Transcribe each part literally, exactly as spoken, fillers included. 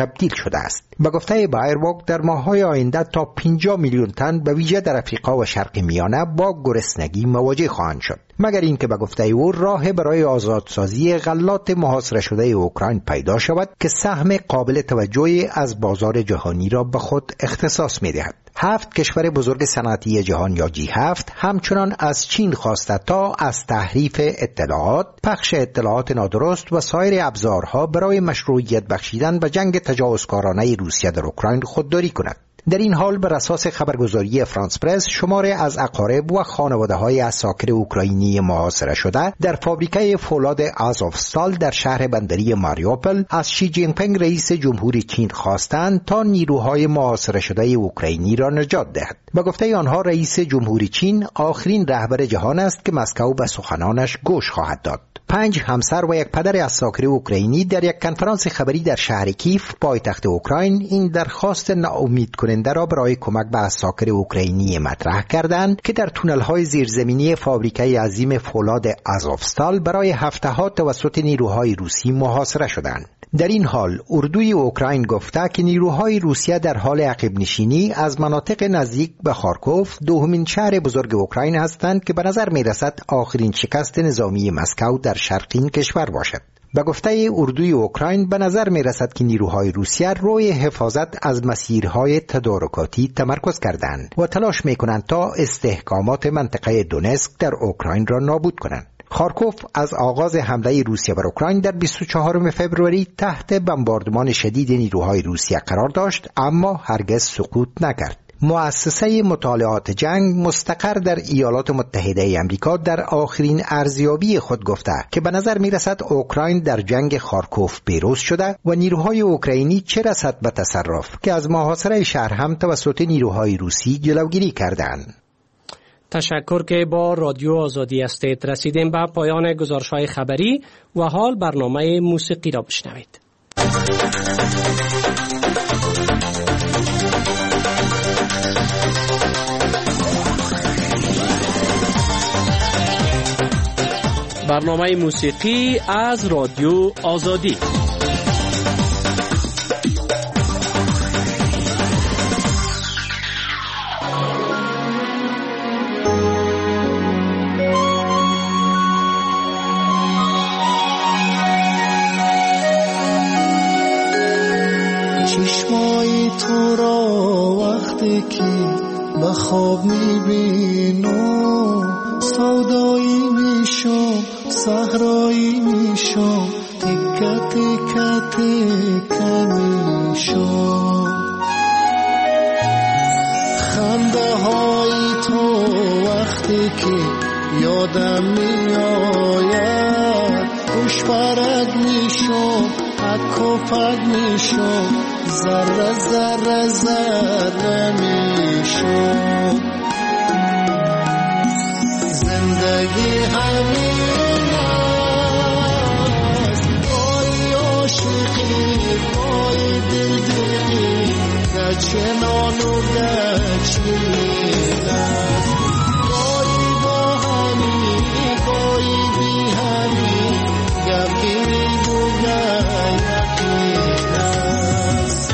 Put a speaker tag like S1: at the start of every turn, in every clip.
S1: تبدیل شده است. به گفته بایربوک در ماه‌های آینده تا پنجاه میلیون تن به ویژه در افریقا و شرق میانه با گرسنگی مواجه خواهند شد. مگر اینکه به گفته او راه برای آزادسازی غلات محاصره شده اوکراین پیدا شود که سهم قابل توجهی از بازار جهانی را به خود اختصاص می‌دهد. هفت کشور بزرگ صنعتی جهان یا جی هفت همچنان از چین خواسته تا از تحریف اطلاعات، پخش اطلاعات نادرست و سایر ابزارها برای مشروعیت بخشیدن به جنگ تجاوزکارانه روسیه در اوکراین خودداری کند. در این حال بر اساس خبرگزاری فرانس پرس شماری از اقارب و خانواده‌های عساکر اوکراینی محاصره شده در فابریکه فولاد آزوفستال در شهر بندری ماریوپل از شی جین پینگ رئیس جمهوری چین خواستند تا نیروهای محاصره شده اوکراینی را نجات دهد. به گفته آنها رئیس جمهوری چین آخرین رهبر جهان است که مسکو به سخنانش گوش خواهد داد. پنج همسر و یک پدر عساکر اوکراینی در یک کنفرانس خبری در شهر کیف پایتخت اوکراین این درخواست ناامید کننده را برای کمک به عساکر اوکراینی مطرح کردند که در تونل‌های زیرزمینی فابریکه عظیم فولاد آزوفستال برای هفته‌ها توسط نیروهای روسی محاصره شدند. در این حال اردوی اوکراین گفته که نیروهای روسیه در حال عقب نشینی از مناطق نزدیک به خارکوف، دومین شهر بزرگ اوکراین هستند که به نظر می‌رسد آخرین شکست نظامی مسکو در شرقین کشور باشد. به گفته اردوی اوکراین به نظر می‌رسد که نیروهای روسیه روی حفاظت از مسیرهای تدارکاتی تمرکز کردند و تلاش می‌کنند تا استحکامات منطقه دونسک در اوکراین را نابود کنند. خارکوف از آغاز حمله روسیه بر اوکراین در بیست و چهارم فوریه تحت بمباردمان شدید نیروهای روسیه قرار داشت اما هرگز سقوط نکرد. مؤسسه مطالعات جنگ مستقر در ایالات متحده آمریکا در آخرین ارزیابی خود گفته که به نظر می‌رسد اوکراین در جنگ خارکوف پیروز شده و نیروهای اوکراینی چه رسد به تصرف که از محاصره شهر هم توسط نیروهای روسی جلوگیری کردند.
S2: تشکر که با رادیو آزادی هستید. رسیدیم به پایان گزارش‌های خبری و حال برنامه موسیقی را بشنوید. برنامه موسیقی از رادیو آزادی.
S3: چشمای تو را وقتی که به خواب میبینم سودایی میشم، صحرایی میشم، تکه تکه تکه میشم. خنده های تو وقتی که یادم میآید خوش پرد میشم، پک و پک میشم، ذره ذره ذره میشم. زندگی همین است، بای عاشقی بای دلدلی، گچنان و گچین است. بایی با همی بایی بی همی، گپی بوگه یقین است.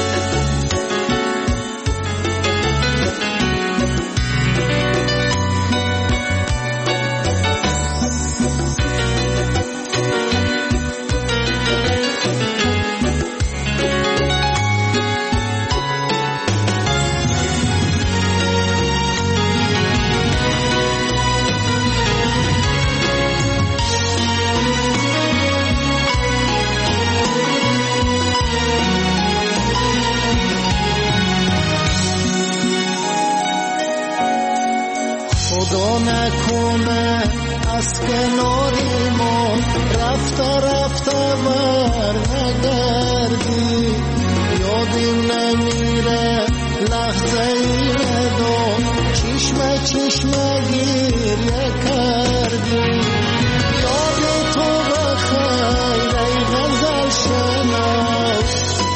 S3: خدا نکنه از کناری ما رفته رفته بر نگردی، یادیم نمیره لحظه ای ادا چشم چشم گریه کردی. یاد تو بخیر ای غزل شناس،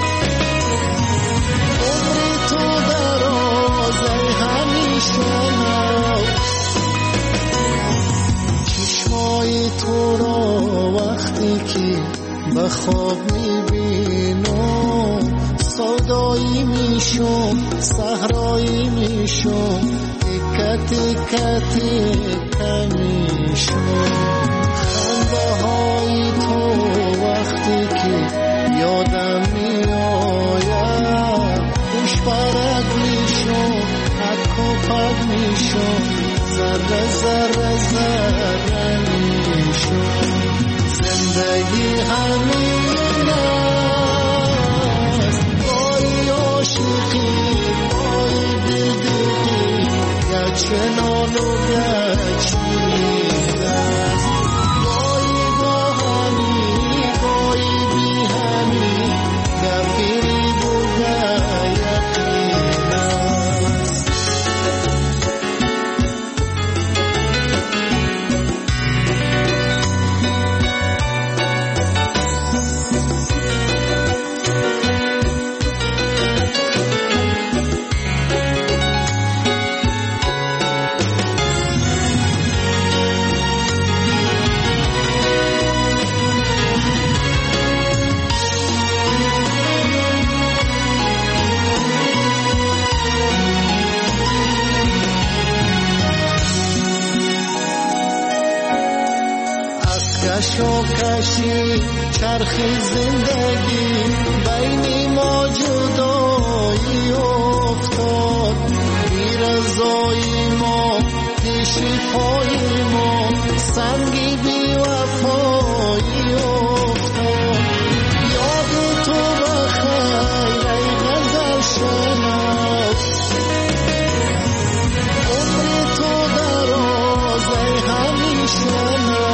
S3: عمری تو دراز ای همیشه ناز. چشمای تو را وقتی سودایی میشم صحرایی میشم تکه تکه تکه میشم خنده های تو وقتی که یادم میآید خوش برگ میشم حک و پک میشم ذره ذره ذره میشم زندگی همین است بایی عاشقی بایی دلدقی گرچه نان و گرچه است بایی با همی بایی بی همی گفیری بوده یقین است کشی چرخی زندگی بین ما جدایی افتاد بی رضایی ما پیش پای ما سنگی بی وفایی افتاد یاد تو بخیر ای غزل شناس عمر تو دراز ای همیشه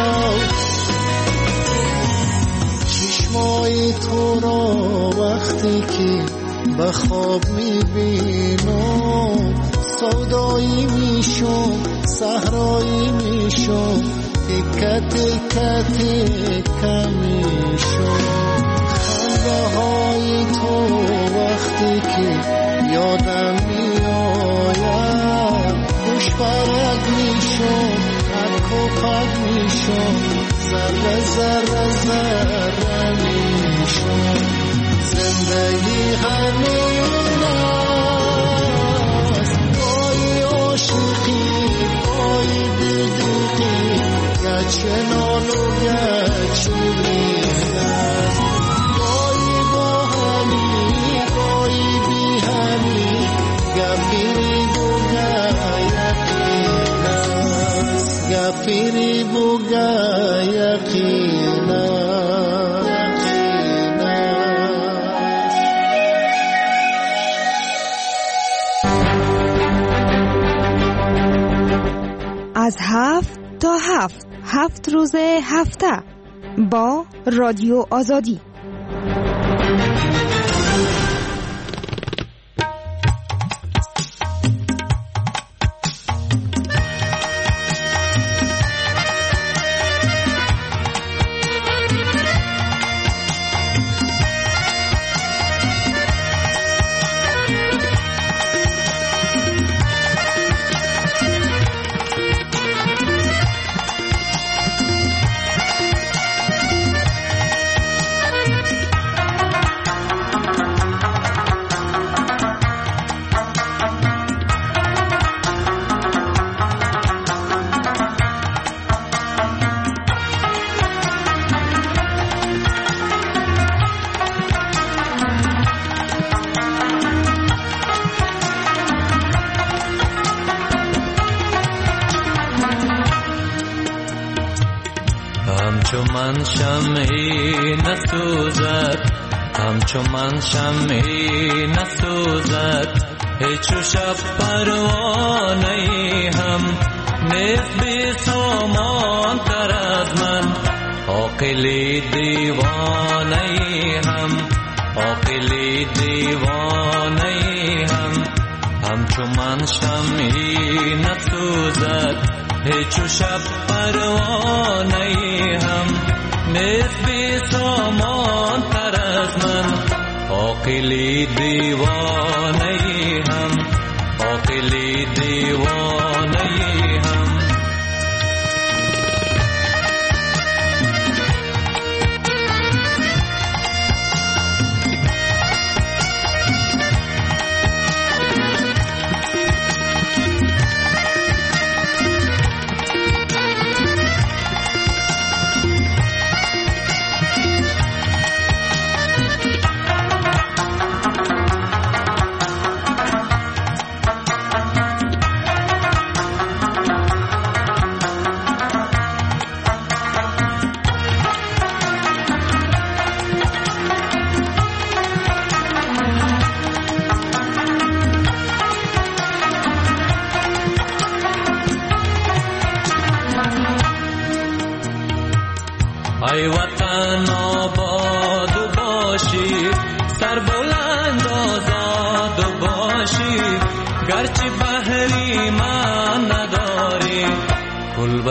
S3: چشمای تو را وقتی که به خواب میبینم سودایی میشم صحرایی میشم تکه تکه تکه میشم خنده های تو وقتی که یادم میآید خوش برگ میشم حک و پک میشم ذره ذره ذره میشم زندگی همین است بایی عاشقی بایی دلدقی گرچه نان و گرچه میز است بایی با همی بایی بی همی گفیری بوده یقین است گفیری بوده یقین
S4: از هفت تا هفت هفت روز هفته با رادیو آزادی.
S5: همچو من شمعی نسوزد همچو من شمعی نسوزد هیچ شب پروانه‌ای هم نیست بی سامان تر از من عاقلی دیوانه‌ای هم عاقلی دیوانه‌ای هم همچو من شمعی نسوزد هیچ شب پروانه‌ای هم نیست بی سامان تر از من عاقلی دیوانه‌ای هم عاقلی دیوانه‌ای هم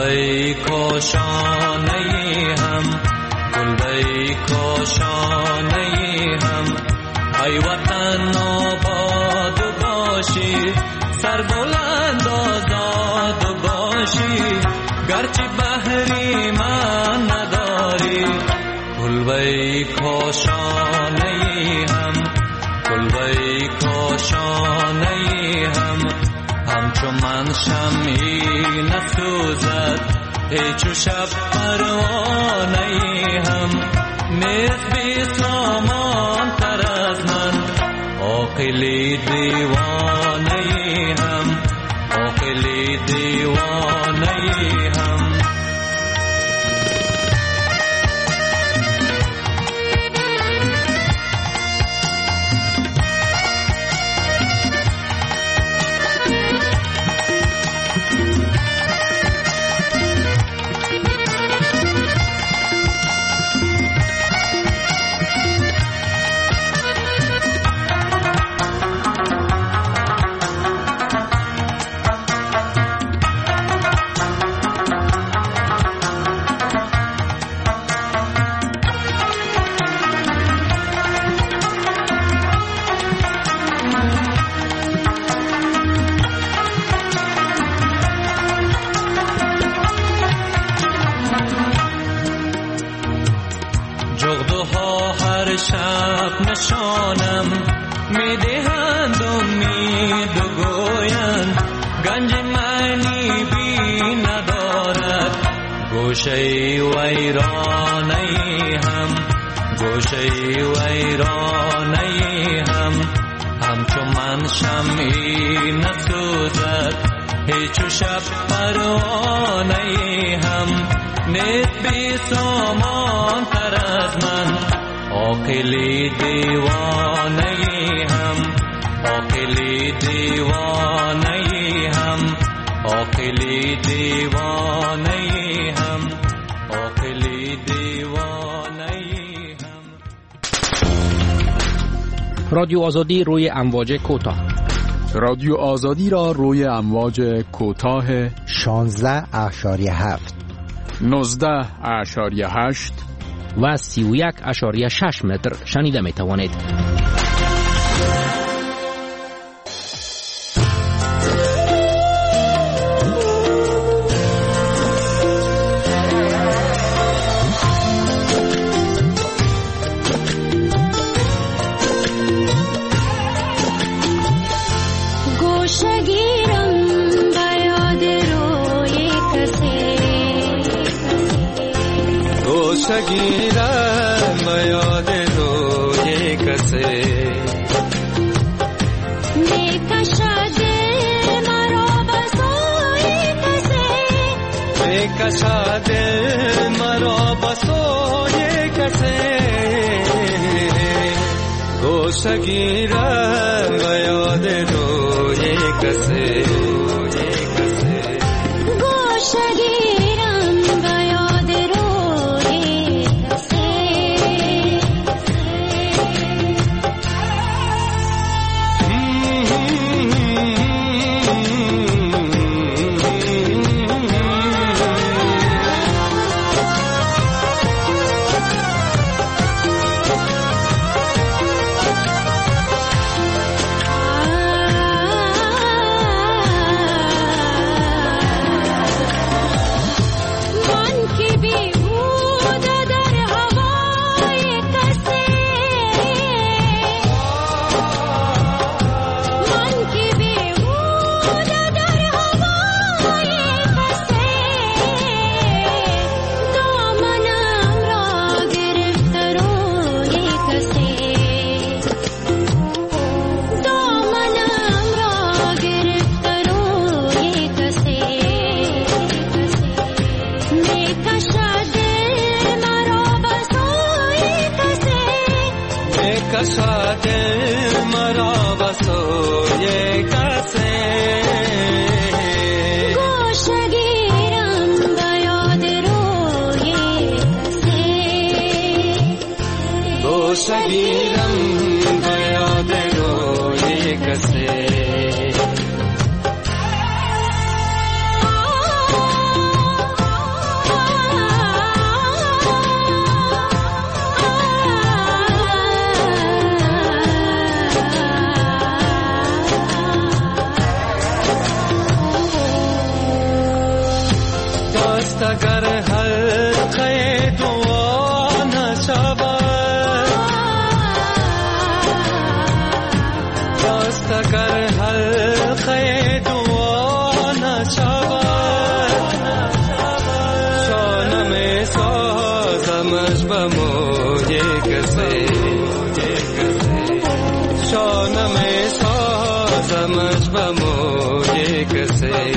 S5: کلبه کاشانه هم کلبه کاشانه هم ای وطن آباد باشی سر بلند آزاد باشی گرچه بحری من نداری کلبه کاشانه هم کلبه کاشانه هم همچون من شمعی نسوزد هیچ شب پروانه هم نیست بی سامان تر از من عاقلی دیوانه هم عاقلی دیوانه هم شب نشانم می دهند امید و گویند گنج معنی بی ندارد گوشه ویرانه هم گوشه ویرانه هم همچون من شمعی نسوزد هیچ شب پروانه هم نیست بی سامان تر از من عاقلی دیوانه هم عاقلی دیوانه هم عاقلی دیوانه هم عاقلی دیوانه هم.
S2: رادیو آزادی روی امواج کوتاه.
S6: رادیو آزادی را روی امواج کوتاه
S1: شانزده اشاریه هفت
S6: نوزده اشاریه هشت
S2: و سی و یک اشاریه شش متر شنیده می توانید.
S3: گیرم به یاد روی کسی میکشد مرا به سوی کسی میکشد مرا به سوی کسی گوشه گیرم به یاد روی کسی گوشه گیرم به یاد روی
S5: غمش به موی کسی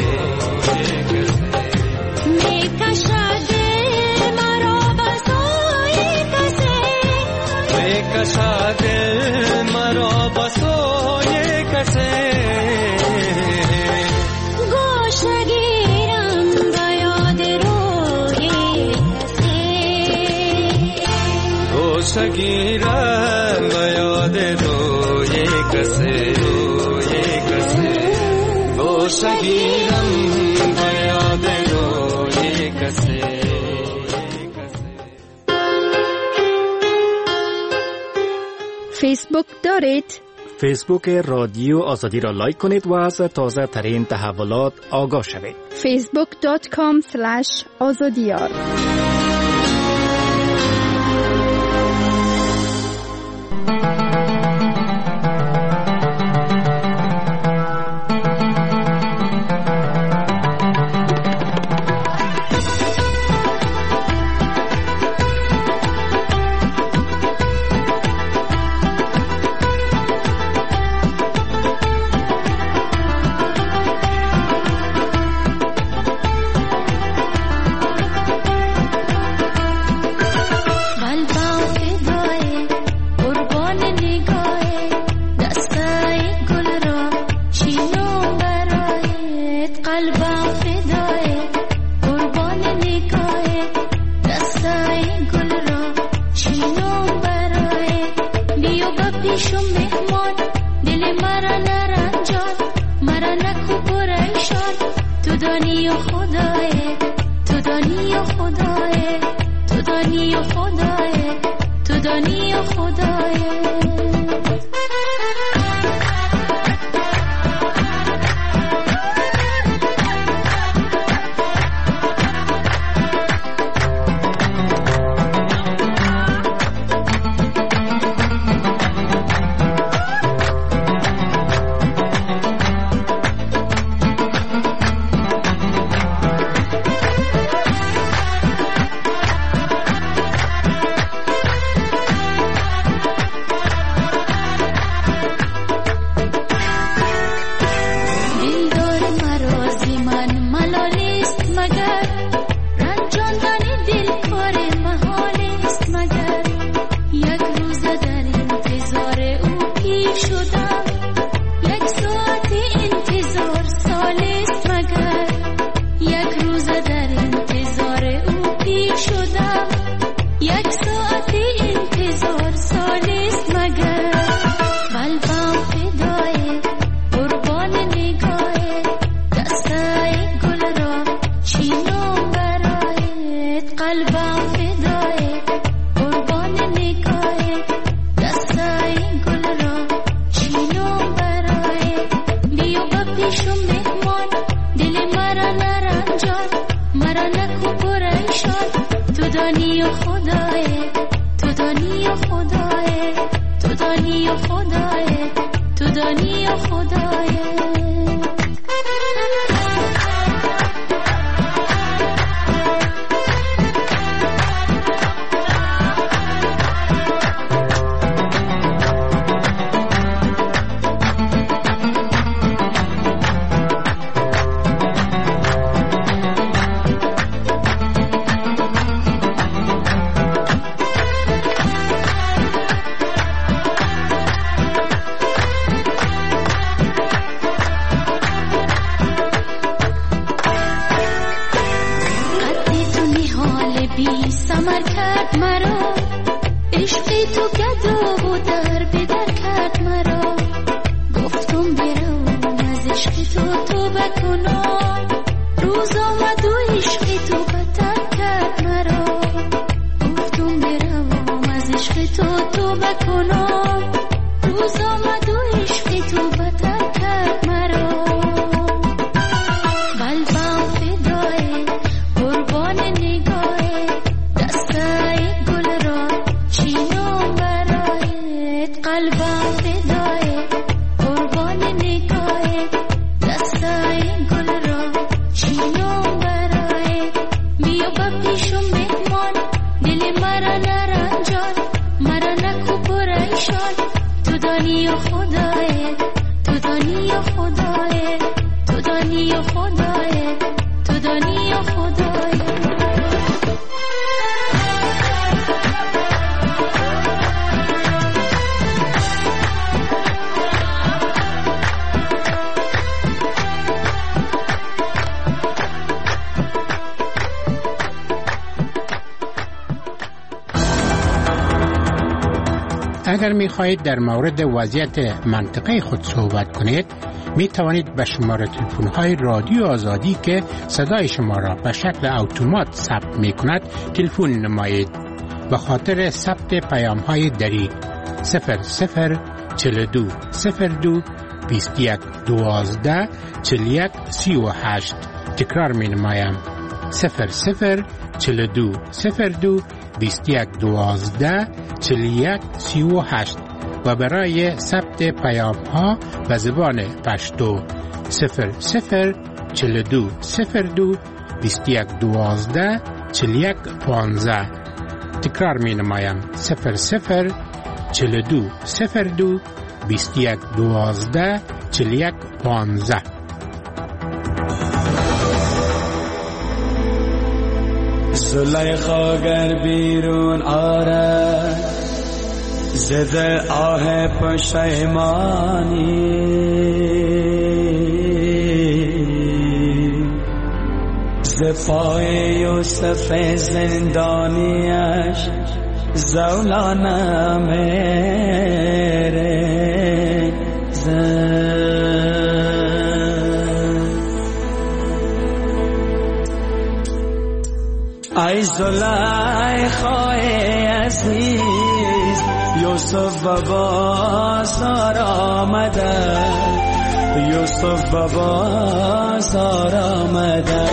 S7: میکشد مرا به سوی کسی
S5: میکشد مرا به سوی کسی
S7: گوشه گیرم به یاد روی کسی
S5: گوشه گیرم به یاد روی کسی روی کسی گوشه گیرم به یاد روی کسی.
S4: فیسبوک دارید؟
S8: فیسبوک رادیو آزادی را لایک کنید و از تازه ترین تحولات آگاه شوید.
S4: فیسبوک دات کام سلش آزادیار.
S7: تو دانی و خدای تو دانی و خدای تو دانی و خدای
S9: اگر می خواهید در مورد وضعیت منطقه خود صحبت کنید می توانید به شماره تلفن های رادیو آزادی که صدای شما را به شکل اتومات ثبت می کند تلفن نمایید. به خاطر ثبت پیام های دری صفر صفر چهل و دو صفر دو بیست و یک دوازده چهل و یک سی و هشت تکرار می نمایم صفر صفر چهل و دو صفر دو بیست و یک دوازده چهل و یک سی و هشت و برای ثبت پیام ها به زبان پشتو صفر صفر چهل و دو صفر دو بیست و یک دوازده چهل و یک پانزده تکرار می نمایم صفر صفر چهل و دو صفر دو بیست و یک دوازده چهل و یک پانزده.
S5: زلیخا گر بیرون آرد زده آه پشیمانی ز پای یوسف زندانیش زولانه میره زد ای زلیخای عزیز یوسف به بازار آمده یوسف به بازار آمده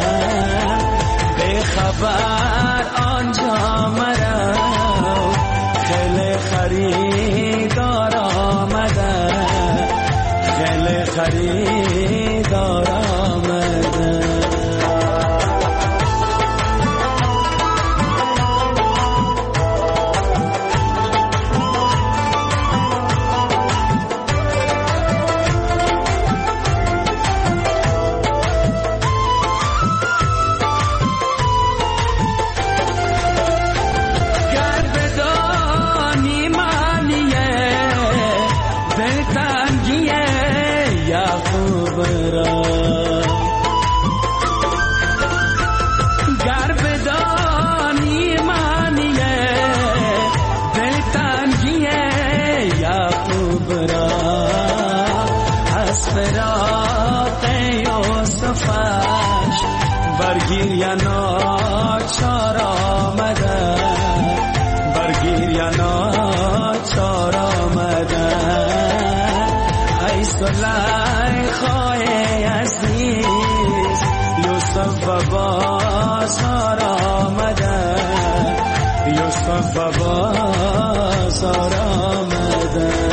S5: به خبر آنجا مرا خیلی خریدار آمده خیلی خریدار آمده برگیر یا ناچار آمده برگیر یا ناچار آمده ای زلیخای عزیز یوسف به بازار آمده یوسف به بازار آمده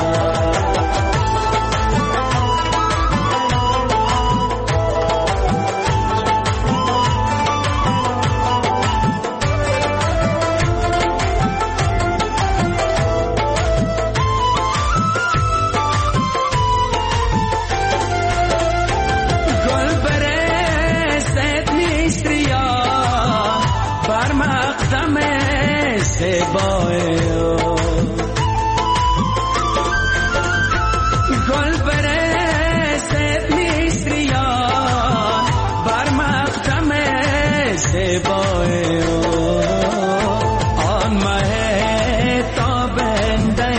S5: گل برسد میسریا بر مقدم زیبای آن مه تابنده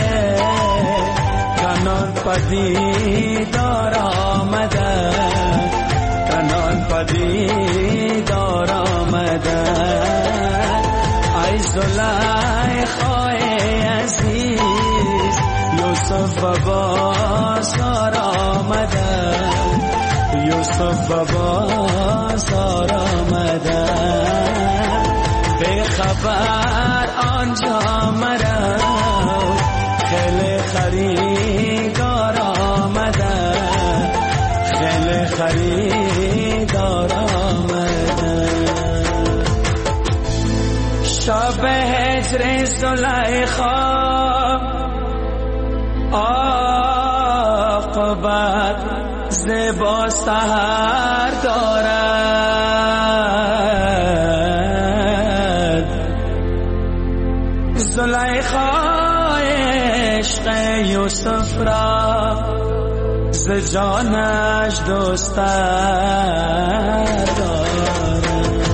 S5: کنان پدیدار آمده کنان پدیدار آمده ای زلیخای عزیز یوسف به بازار آمده یوسف به بازار آمده به خبر آنجا مرا خیلی خریدار آمده خیلی خریدار آمده شب هجر زلیخا آفتاب عاقبت زیباتر دارد. زلیخای عشق یوسف را ز جانش دوستر دارد.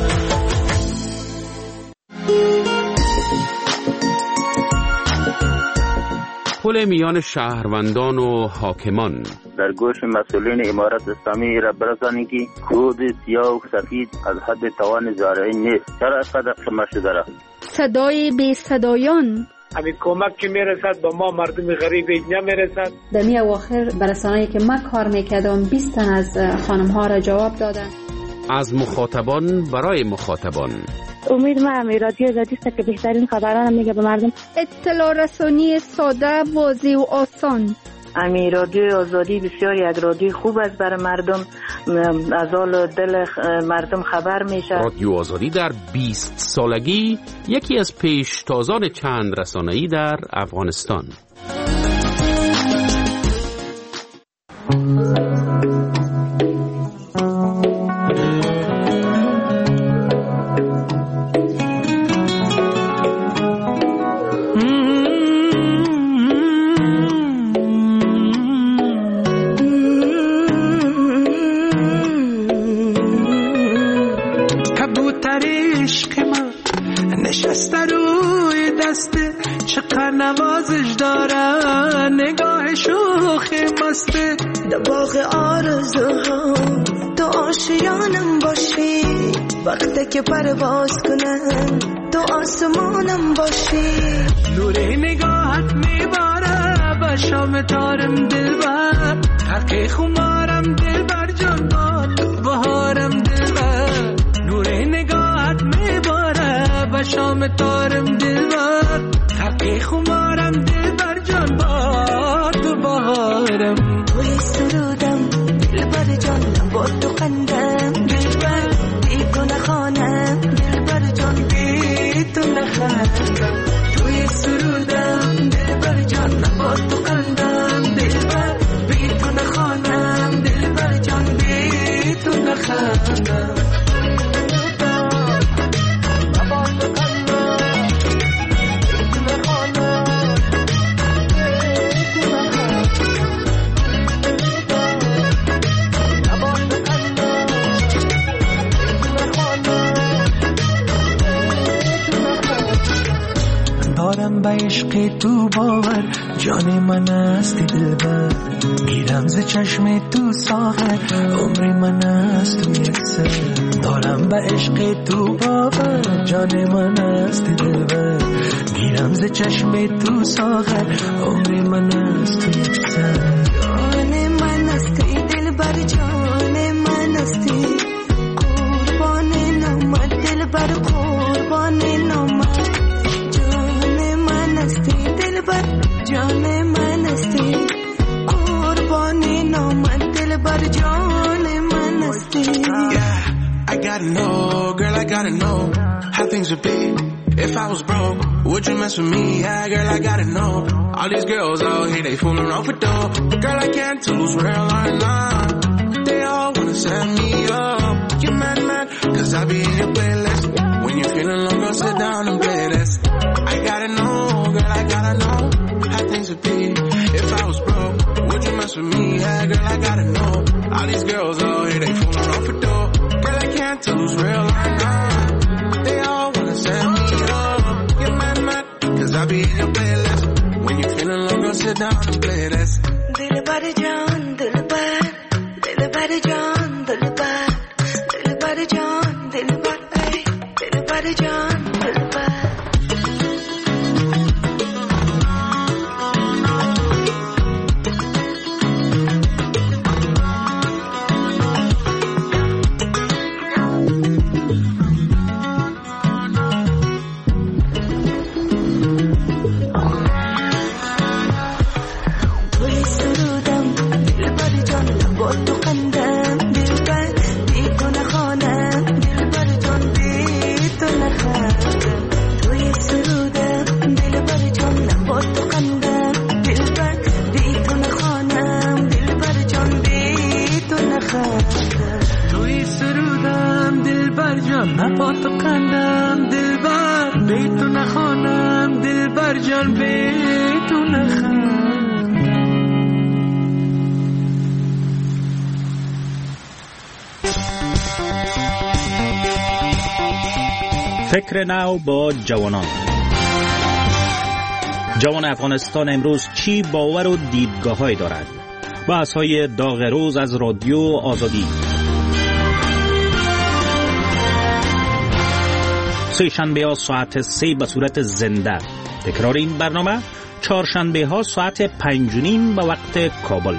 S10: پل میان شهروندان و حاکمان.
S11: در گوش مسئولین امارت اسلامی را برسانی که کود سیاه و سفید از حد توان زارعی نیست. چرا اینقدر خمه شده را؟
S4: صدای بی صدایان.
S12: همین کمک که میرسد با ما مردم غریب اینجا میرسد.
S13: در می اواخر برسانه‌ای که من کار میکردم بیست تن از خانم ها را جواب دادن.
S10: از مخاطبان برای مخاطبان.
S14: امید ما امی رادیو آزادی است که بهترین خبران میگه به مردم.
S4: اطلاع رسانی ساده، واضح و آسان.
S14: امی رادیو آزادی بسیاری از رادیو خوب است برای مردم، از حال دل مردم خبر میشه.
S10: رادیو آزادی در بیست سالگی یکی از پیشتازان چند رسانه‌ای در افغانستان.
S3: نوازش داره نگاه شوخی مسته در باغ آرزوها تو آشیانم باشی وقتی که پرواز کنم تو آسمانم باشی نور نگاهت میباره به شام تارم دلبر حقی خمارم دلبر جان باد بهارم دلبر نور نگاهت میباره به شام تارم دلبر حقی خمارم دلبر جان با تو بهارم توی سرودم دلبر جانم با تو قندم دلبر بی تو نخوانم دلبر جان بی تو نخوانم توی سرودم دلبر جانم با تو قندم دلبر بی تو نخوانم دلبر جان بی تو نخوانم به عشق تو باور جان من است دلبر گیرم ز چشم تو ساغر عمر من است تو یک سر دارم به عشق تو باور جان من است دلبر گیرم ز چشم تو ساغر عمر من است تو یک سر جان من است دلبر جان من است قربان نامت دلبر قربان نامت جان من استی قربانی نامت دل بر جان من استی.
S15: Yeah, I gotta know, girl, I gotta know how things would be if I was broke. Would you mess with me? Yeah, girl, I gotta know. All these girls out here, they fooling off with dough. Girl, I can't tell who's real or not. They all wanna set me up. You mad, mad, cause I be in your playlist. When you're feeling low, go sit down and play this. I gotta know, girl, I gotta know how things would be if I was broke. Would you mess with me? Yeah, girl, I gotta know. All these girls out here, they fooling off for dough. Girl, I can't tell who's real or not. They all wanna set me up. You're mad, mad, cause I be in your playlist. When you're feeling low, go sit down and play this.
S3: Dil bar jaan, dil bar, dil bar jaan, dil bar, dil bar jaan, dil bar, ay, dil bar jaan, dil bar.
S8: فکر نو با جوانان. جوان افغانستان امروز چی باور و دیدگاه‌هایی دارد؟ بحث‌های داغ روز از رادیو آزادی. سه شنبه ها ساعت سه به صورت زنده. تکرار این برنامه چهارشنبه ها ساعت پنج و نیم به وقت کابل.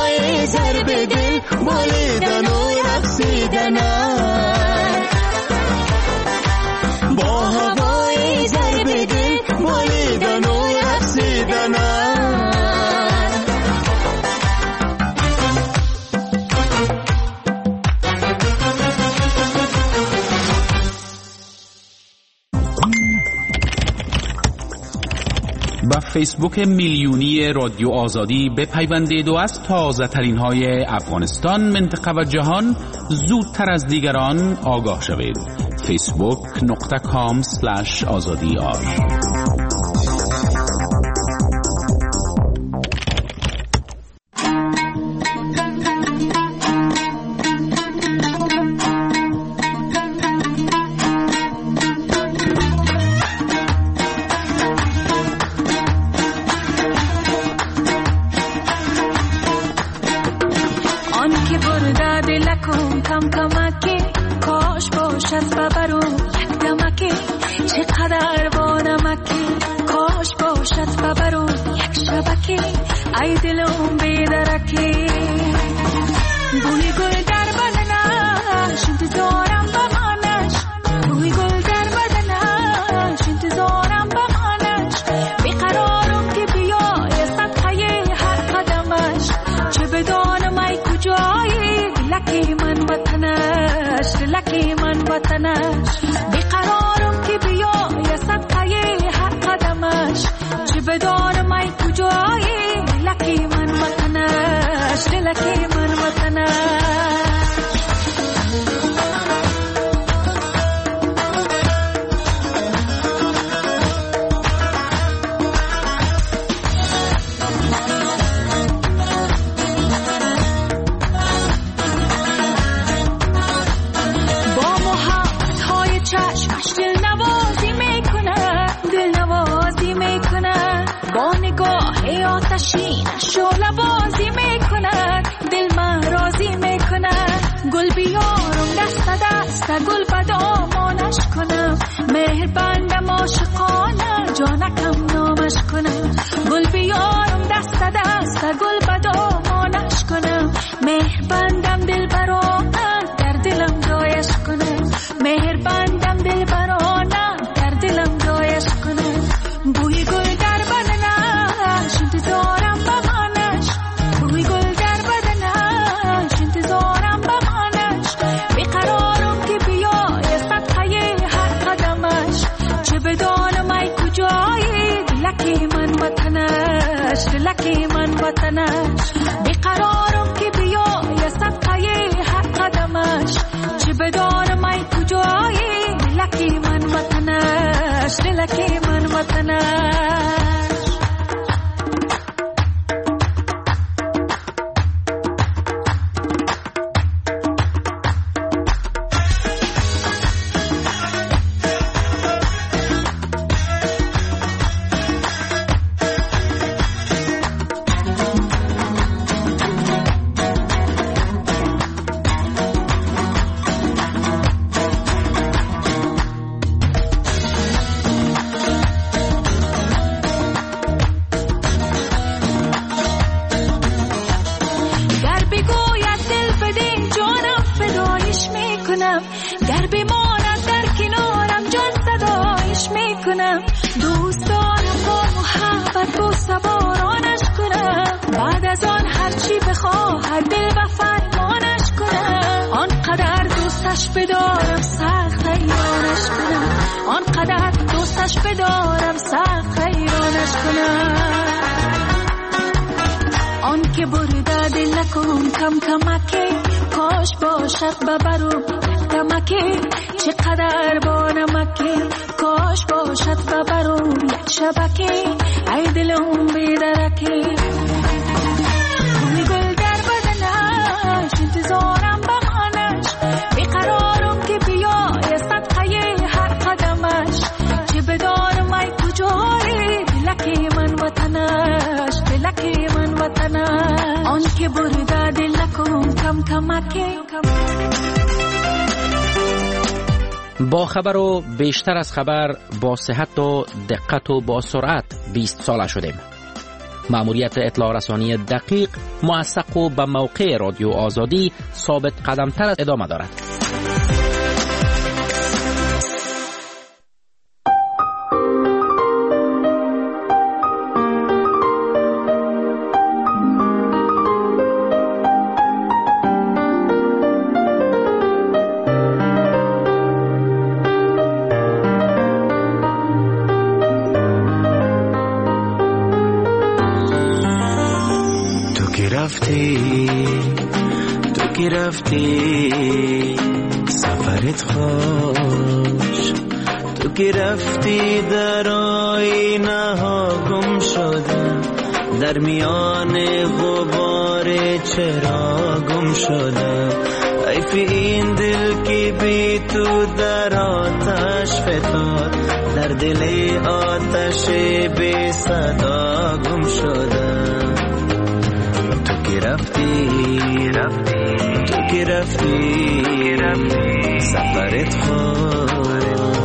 S3: ضرب دل بالیدن و رقصیدن
S10: به فیسبوک میلیونی رادیو آزادی بپیوندید و از تازه ترین های افغانستان، منطقه و جهان زودتر از دیگران آگاه شوید. فیسبوک نقطه کام سلش آزادی آر.
S16: ای دلم بیدرکی بوی گل در بدنش انتظارم بمانش، بوی گل در بدنش انتظارم بمانش، بیقرارم که بیای صدقه هر قدمش، چه بدانم ای کجایی دلکی من وطنش، دلکی من وطنش، بیقرارم که بیای صدقه هر قدمش، چه بدانم ای کجایی لکی من وطنش، لکی من وطنش. با محبت های چشمش دل نوازی میکنه، دل نوازی میکنه، با نگاه آتشینش شعله بازی میکنه، دل من راضی میکنه، گل بیارم دست دست گل بدامانش کنم، مهر بندم عاشقانه جانکم نامش کنم، گل بیارم دست دست گل بدامانش کنم، مهر بندم دل برانه در دلم جایش کنم، مهر بندم دل برانه در دلم جایش کنم، بوی گل در بدنش انتظارم بمانش، بوی گل در بدنش انتظارم بمانش، بیقرارم که بیای صدقه هر قدمش، چه بدانم ای کجایی دلکی من وطنش، دلکی من وطنش، بیقرارم که بیای صدقه هر قدمش، چه بدانم ای کجایی دلکی من وطنش، دلکی من وطنش. در بماند در کنارم جان صدایش میکنم، دوست دارم با محبت با سوارانش کنم، بعد از آن هرچی بخواهد دل و فرمانش کنم، آنقدر دوستش بدارم سخت حیرانش کنم، آنقدر دوستش بدارم سخت حیرانش کنم، آن که برده دل نکن کم کمکی، کاش باشد ببرم دمکی، چقدر با نمکی، کاش باشد ببرم یک شبکی، ای دلم بیدرکی، بوی گل در بدنش انتظارم بمانش، بیقرارم که بیای صدقه هر قدمش، چه بدانم ای کجایی دلکی من وطنش، دلکی من وطنش، آن که برده دل نکن کم کمکی.
S17: با خبر و بیشتر از خبر، با صحت و دقت و با سرعت بیست ساله شدیم. مأموریت اطلاع رسانی دقیق، موثق و به موقع رادیو آزادی ثابت قدمتر ادامه دارد.
S3: که رفتی سفرت خوش، تو که رفتی در آینه ها گم شدم، در میان غبار چرا گم شدم. حیف این دل که بی تو در آتش فتاد، در دل آتش بی صدا گم شدم. تو که رفتی رفتی تو که رفتی رفتی سفرت خوش.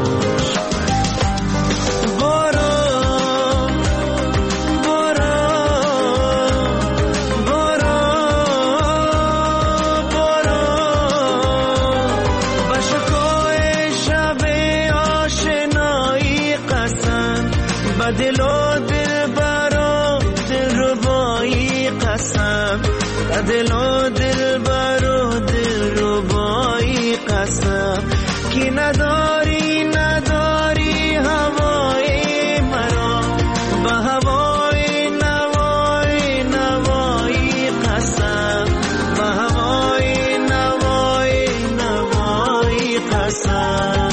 S3: دل و دل برا دل ربایی قسم، دل و دل برا دل ربایی قسم، که نداری نداری هوای مرا، به هوای نوای نوایی قسم، به هوای نوای نوایی قسم.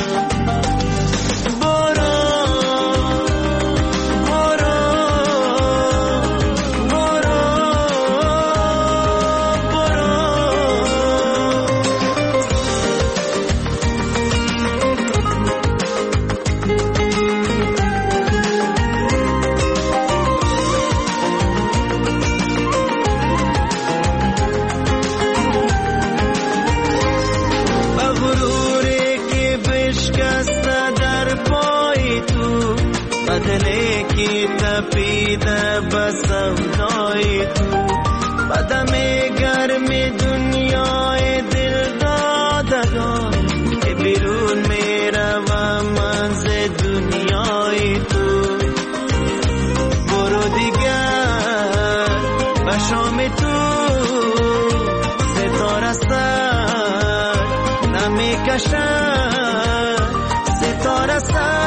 S3: بدلی کی تپیده بسم دای تو، بدم گرم دنیای دل دادگان، که بیرون میروم من ز دنیای تو. برو دیگر به شام تو ستاره سر نمیکشد، ستاره سر